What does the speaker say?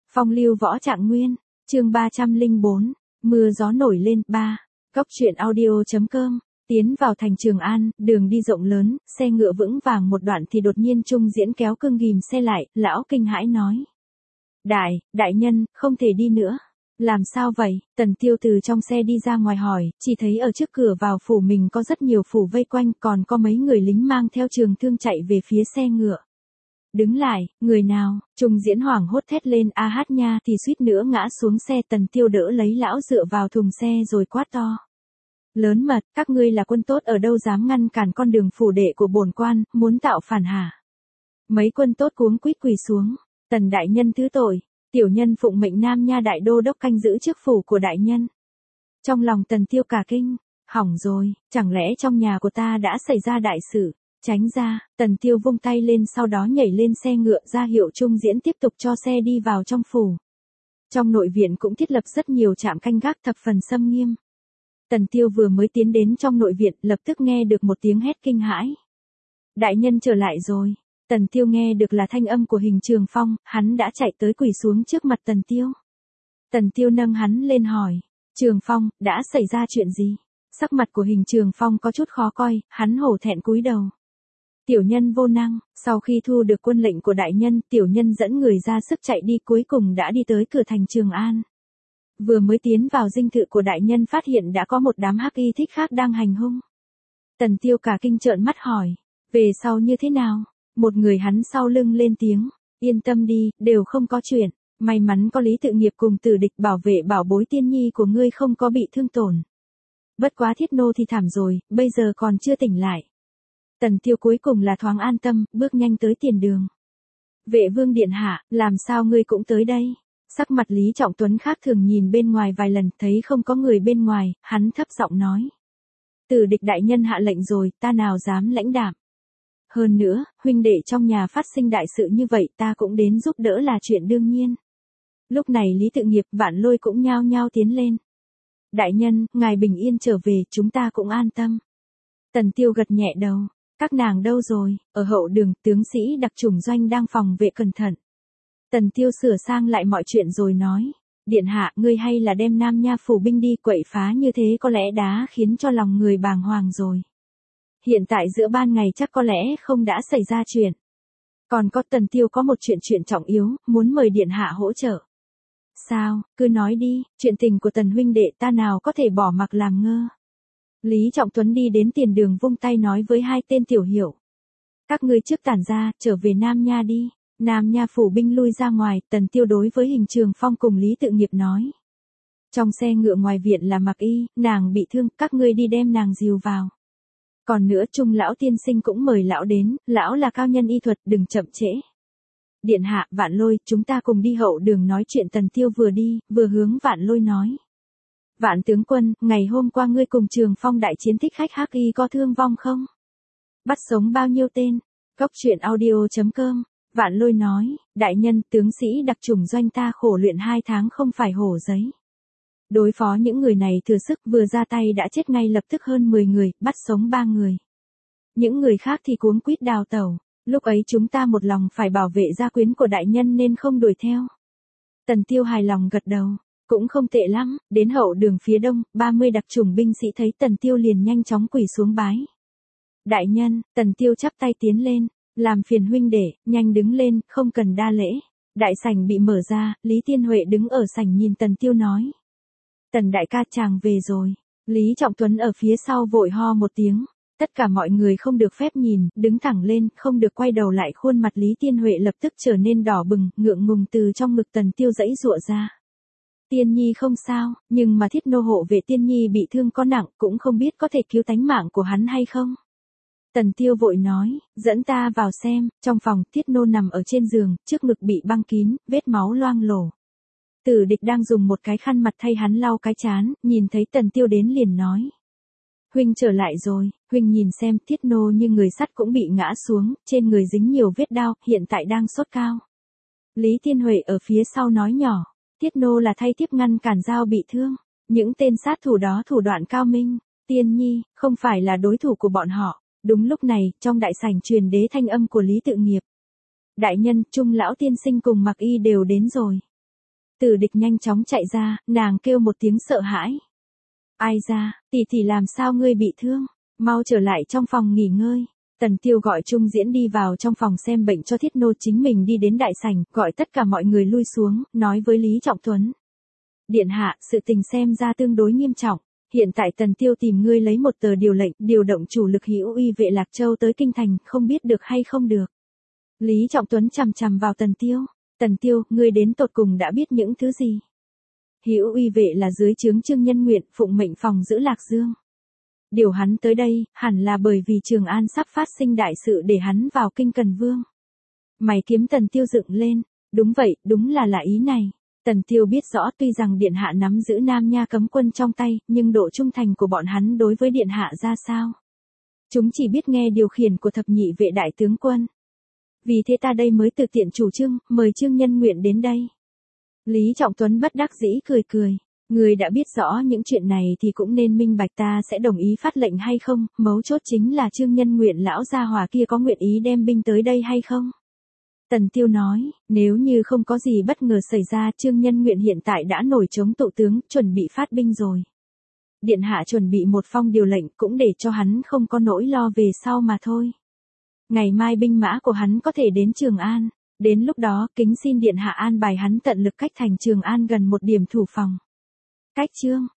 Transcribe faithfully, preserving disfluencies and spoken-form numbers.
Phong lưu võ trạng nguyên, chương ba trăm lẻ bốn, mưa gió nổi lên, ba. Cốc truyện audio.com, tiến vào thành Trường An, đường đi rộng lớn, xe ngựa vững vàng một đoạn thì đột nhiên Trung Diễn kéo cương ghìm xe lại, lão kinh hãi nói. Đại, đại nhân, không thể đi nữa. Làm sao vậy? Tần Tiêu từ trong xe đi ra ngoài hỏi, chỉ thấy ở trước cửa vào phủ mình có rất nhiều phủ vây quanh, còn có mấy người lính mang theo trường thương chạy về phía xe ngựa. Đứng lại, người nào? Trung Diễn hoảng hốt thét lên, a hát nha, thì suýt nữa ngã xuống xe. Tần Tiêu đỡ lấy lão dựa vào thùng xe rồi quát to. Lớn mật, các ngươi là quân tốt ở đâu dám ngăn cản con đường phủ đệ của bổn quan, muốn tạo phản hả? Mấy quân tốt cuống quýt quỳ xuống. Tần đại nhân thứ tội, tiểu nhân phụng mệnh Nam Nha đại đô đốc canh giữ trước phủ của đại nhân. Trong lòng Tần Tiêu cả kinh, hỏng rồi, chẳng lẽ trong nhà của ta đã xảy ra đại sự? Tránh ra, Tần Tiêu vung tay lên, sau đó nhảy lên xe ngựa ra hiệu Trung Diễn tiếp tục cho xe đi vào trong phủ. Trong nội viện cũng thiết lập rất nhiều trạm canh gác thập phần xâm nghiêm. Tần Tiêu vừa mới tiến đến trong nội viện, lập tức nghe được một tiếng hét kinh hãi. Đại nhân trở lại rồi. Tần Tiêu nghe được là thanh âm của Hình Trường Phong, hắn đã chạy tới quỳ xuống trước mặt Tần Tiêu. Tần Tiêu nâng hắn lên hỏi, Trường Phong, đã xảy ra chuyện gì? Sắc mặt của Hình Trường Phong có chút khó coi, hắn hổ thẹn cúi đầu. Tiểu nhân vô năng, sau khi thu được quân lệnh của đại nhân, tiểu nhân dẫn người ra sức chạy đi, cuối cùng đã đi tới cửa thành Trường An. Vừa mới tiến vào dinh thự của đại nhân phát hiện đã có một đám hắc y thích khác đang hành hung. Tần Tiêu cả kinh trợn mắt hỏi, về sau như thế nào? Một người hắn sau lưng lên tiếng, yên tâm đi, đều không có chuyện, may mắn có Lý Tự Nghiệp cùng Tử Địch bảo vệ bảo bối tiên nhi của ngươi không có bị thương tổn. Bất quá Thiết Nô thì thảm rồi, bây giờ còn chưa tỉnh lại. Tần Tiêu cuối cùng là thoáng an tâm, bước nhanh tới tiền đường. Vệ vương điện hạ, làm sao ngươi cũng tới đây? Sắc mặt Lý Trọng Tuấn khác thường nhìn bên ngoài vài lần, thấy không có người bên ngoài, hắn thấp giọng nói. Tử Địch đại nhân hạ lệnh rồi, ta nào dám lãnh đạm. Hơn nữa, huynh đệ trong nhà phát sinh đại sự như vậy, ta cũng đến giúp đỡ là chuyện đương nhiên. Lúc này Lý Tự Nghiệp, Vạn Lôi cũng nhao nhao tiến lên. Đại nhân, ngài bình yên trở về, chúng ta cũng an tâm. Tần Tiêu gật nhẹ đầu. Các nàng đâu rồi? Ở hậu đường, tướng sĩ đặc chủng doanh đang phòng vệ cẩn thận. Tần Tiêu sửa sang lại mọi chuyện rồi nói. Điện hạ, ngươi hay là đem Nam Nha phủ binh đi, quậy phá như thế có lẽ đã khiến cho lòng người bàng hoàng rồi. Hiện tại giữa ban ngày chắc có lẽ không đã xảy ra chuyện. Còn có Tần Tiêu có một chuyện chuyện trọng yếu, muốn mời điện hạ hỗ trợ. Sao, cứ nói đi, chuyện tình của Tần huynh đệ ta nào có thể bỏ mặc làm ngơ. Lý Trọng Tuấn đi đến tiền đường vung tay nói với hai tên tiểu hiệu. Các ngươi trước tản ra, trở về Nam Nha đi. Nam Nha phủ binh lui ra ngoài, Tần Tiêu đối với Hình Trường Phong cùng Lý Tự Nghiệp nói. Trong xe ngựa ngoài viện là Mặc Y, nàng bị thương, các ngươi đi đem nàng dìu vào. Còn nữa Trung lão tiên sinh cũng mời lão đến, lão là cao nhân y thuật, đừng chậm trễ. Điện hạ, Vạn Lôi, chúng ta cùng đi hậu đường nói chuyện. Tần Tiêu vừa đi, vừa hướng Vạn Lôi nói. Vạn tướng quân, ngày hôm qua ngươi cùng Trường Phong đại chiến thích khách hắc y có thương vong không? Bắt sống bao nhiêu tên? Cốc truyện audio.com, Vạn Lôi nói, đại nhân, tướng sĩ đặc chủng doanh ta khổ luyện hai tháng không phải hổ giấy. Đối phó những người này thừa sức, vừa ra tay đã chết ngay lập tức hơn mười người, bắt sống ba người. Những người khác thì cuống quýt đào tẩu, lúc ấy chúng ta một lòng phải bảo vệ gia quyến của đại nhân nên không đuổi theo. Tần Tiêu hài lòng gật đầu, cũng không tệ lắm. Đến hậu đường phía đông, ba mươi đặc chủng binh sĩ thấy Tần Tiêu liền nhanh chóng quỳ xuống bái. Đại nhân, Tần Tiêu chắp tay tiến lên, làm phiền huynh đệ, nhanh đứng lên, không cần đa lễ. Đại sảnh bị mở ra, Lý Tiên Huệ đứng ở sảnh nhìn Tần Tiêu nói. Tần đại ca chàng về rồi. Lý Trọng Tuấn ở phía sau vội ho một tiếng. Tất cả mọi người không được phép nhìn, đứng thẳng lên, không được quay đầu lại. Khuôn mặt Lý Tiên Huệ lập tức trở nên đỏ bừng, ngượng ngùng từ trong ngực Tần Tiêu giãy giụa ra. Tiên nhi không sao, nhưng mà Thiết Nô hộ vệ tiên nhi bị thương có nặng, cũng không biết có thể cứu tánh mạng của hắn hay không. Tần Tiêu vội nói, dẫn ta vào xem. Trong phòng, Thiết Nô nằm ở trên giường, trước ngực bị băng kín, vết máu loang lổ. Tử Địch đang dùng một cái khăn mặt thay hắn lau cái trán, nhìn thấy Tần Tiêu đến liền nói. Huynh trở lại rồi, huynh nhìn xem, Thiết Nô như người sắt cũng bị ngã xuống, trên người dính nhiều vết đao, hiện tại đang sốt cao. Lý Tiên Huệ ở phía sau nói nhỏ, Thiết Nô là thay thiếp ngăn cản Giao bị thương, những tên sát thủ đó thủ đoạn cao minh, Tiên nhi, không phải là đối thủ của bọn họ. Đúng lúc này, trong đại sảnh truyền đế thanh âm của Lý Tự Nghiệp. Đại nhân, Trung lão tiên sinh cùng Mặc Y đều đến rồi. Từ Địch nhanh chóng chạy ra, nàng kêu một tiếng sợ hãi. Ai ra, tỷ tỷ làm sao ngươi bị thương, mau trở lại trong phòng nghỉ ngơi. Tần Tiêu gọi Trung Diễn đi vào trong phòng xem bệnh cho Thiết Nô, chính mình đi đến đại sảnh, gọi tất cả mọi người lui xuống, nói với Lý Trọng Tuấn. Điện hạ, sự tình xem ra tương đối nghiêm trọng. Hiện tại Tần Tiêu tìm ngươi lấy một tờ điều lệnh, điều động chủ lực Hữu Uy vệ Lạc Châu tới kinh thành, không biết được hay không được. Lý Trọng Tuấn chằm chằm vào Tần Tiêu. Tần Tiêu, ngươi đến tột cùng đã biết những thứ gì? Hữu Uy vệ là dưới trướng Trương Nhân Nguyện, phụng mệnh phòng giữ Lạc Dương. Điều hắn tới đây, hẳn là bởi vì Trường An sắp phát sinh đại sự để hắn vào kinh Cần Vương. Mày kiếm Tần Tiêu dựng lên. Đúng vậy, đúng là là ý này. Tần Tiêu biết rõ tuy rằng Điện Hạ nắm giữ Nam Nha cấm quân trong tay, nhưng độ trung thành của bọn hắn đối với Điện Hạ ra sao? Chúng chỉ biết nghe điều khiển của thập nhị vệ đại tướng quân. Vì thế ta đây mới tự tiện chủ trương, mời Trương Nhân Nguyện đến đây. Lý Trọng Tuấn bất đắc dĩ cười cười. Người đã biết rõ những chuyện này thì cũng nên minh bạch ta sẽ đồng ý phát lệnh hay không, mấu chốt chính là Trương Nhân Nguyện lão gia hòa kia có nguyện ý đem binh tới đây hay không. Tần Tiêu nói, nếu như không có gì bất ngờ xảy ra, Trương Nhân Nguyện hiện tại đã nổi trống tụ tướng, chuẩn bị phát binh rồi. Điện hạ chuẩn bị một phong điều lệnh cũng để cho hắn không có nỗi lo về sau mà thôi. Ngày mai binh mã của hắn có thể đến Trường An, đến lúc đó kính xin Điện hạ an bài hắn tận lực cách thành Trường An gần một điểm thủ phòng. Cách Trương